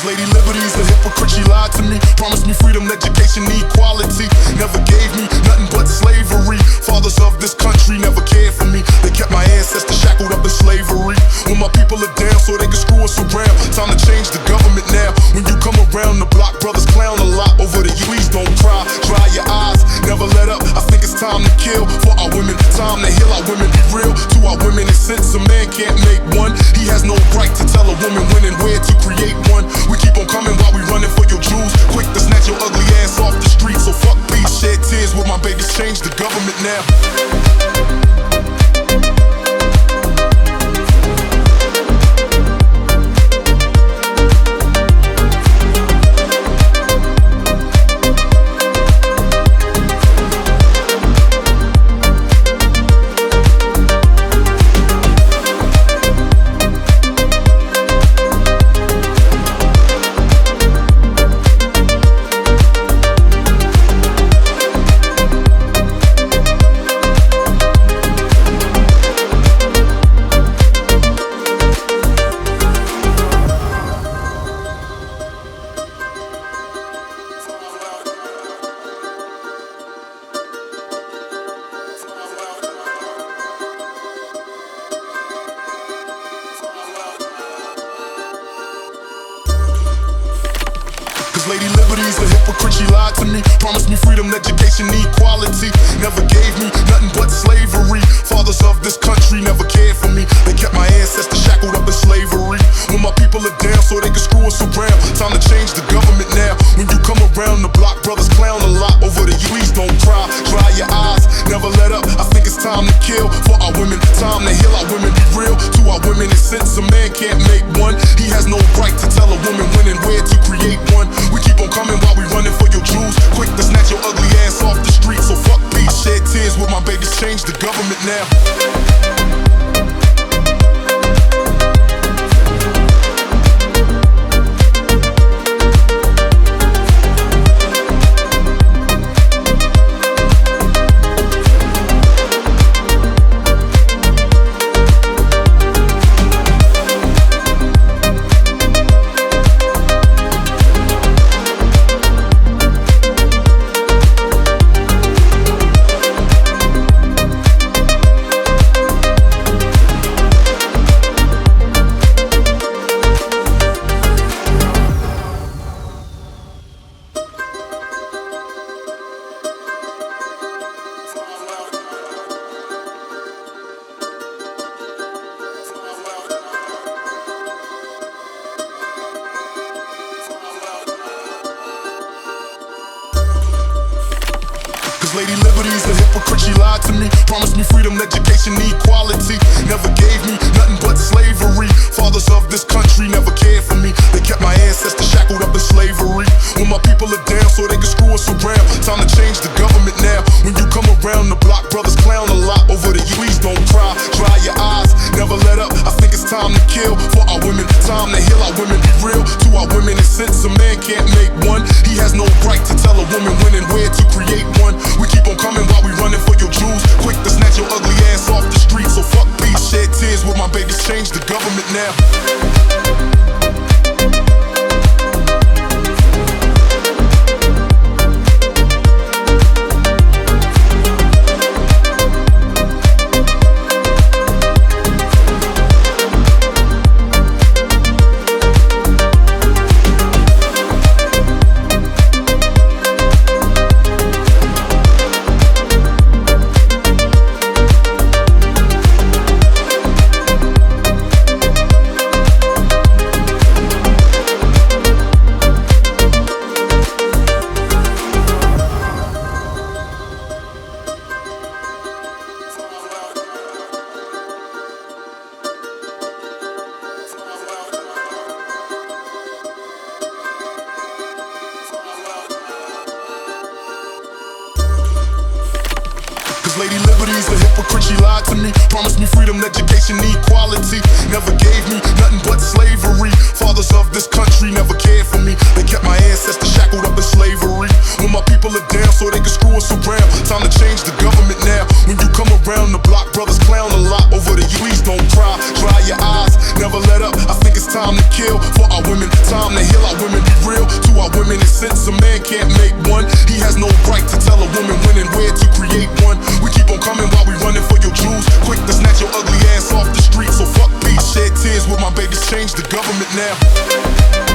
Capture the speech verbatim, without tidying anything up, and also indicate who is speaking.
Speaker 1: Cause Lady Liberty's a hypocrite, she lied to me. Promised me freedom, education, equality. Never gave me nothing but slavery. Fathers of this country never cared for me. They kept my ancestors shackled up in slavery. When my people are down so they can screw us around. Time to change the government now. When you come around the block, brothers clown a lot over the you. Please don't cry, dry your eyes, never let up. I think it's time to kill for our women. Time to heal our women, be real to our women. And since a man can't make one, he has no right to tell a woman when and where to create one. We keep on coming while we running for your jewels. Quick to snatch your ugly ass off the street. So fuck peace, shed tears with my babies. Change the government now. Lady Liberty's a hypocrite, she lied to me. Promised me freedom, education, equality. Never gave me nothing but slavery. Fathers of this country never cared for me. They kept my ancestors shackled up in slavery. When my people are down so they can screw us around. Time to change the government now. When you come around the block, brothers clown a lot over the you. Please don't cry, dry your eyes, never let up. I think it's time to kill for our women. Time to heal our women, be real to our women. And since a man can't make one, he has no right to tell a woman when and where to create one. We keep on coming while we running for your jewels. Quick to snatch your ugly ass off the street. So fuck peace, shed tears with my babies. Change the government now. Lady Liberty's a hypocrite, she lied to me. Promised me freedom, education, equality. Never gave me nothing but slavery. Fathers of this country never cared for me. They kept my ancestors shackled up in slavery. When my people are down so they can screw us around. Time to change the government now. When you come around the block, brothers clown a lot over the you. Please don't cry, dry your eyes, never let up. I think it's time to kill for our women. Time to heal our women, be real to our women. And since a man can't make one, he has no right to tell a woman when and where to create one. We keep on coming while we running for your jewels. Quick to snatch your ugly ass off the street. So fuck peace, shed tears with my babies. Change the government now. Lady Liberty's a hypocrite, she lied to me. Promised me freedom, education, equality. Never gave me nothing but slavery. Fathers of this country never cared for me. They kept my ancestors shackled up in slavery. When my people are down so they can screw us around. Time to change the government now. When you come around the block, brothers clown a lot over the you. Please don't cry, dry your eyes, never let up. I think it's time time to kill for our women, time to heal our women. Be real to our women, and since a man can't make one, he has no right to tell a woman when and where to create one. We keep on coming while we running for your jewels, quick to snatch your ugly ass off the street. So fuck peace. I shed tears with my babies, change the government now.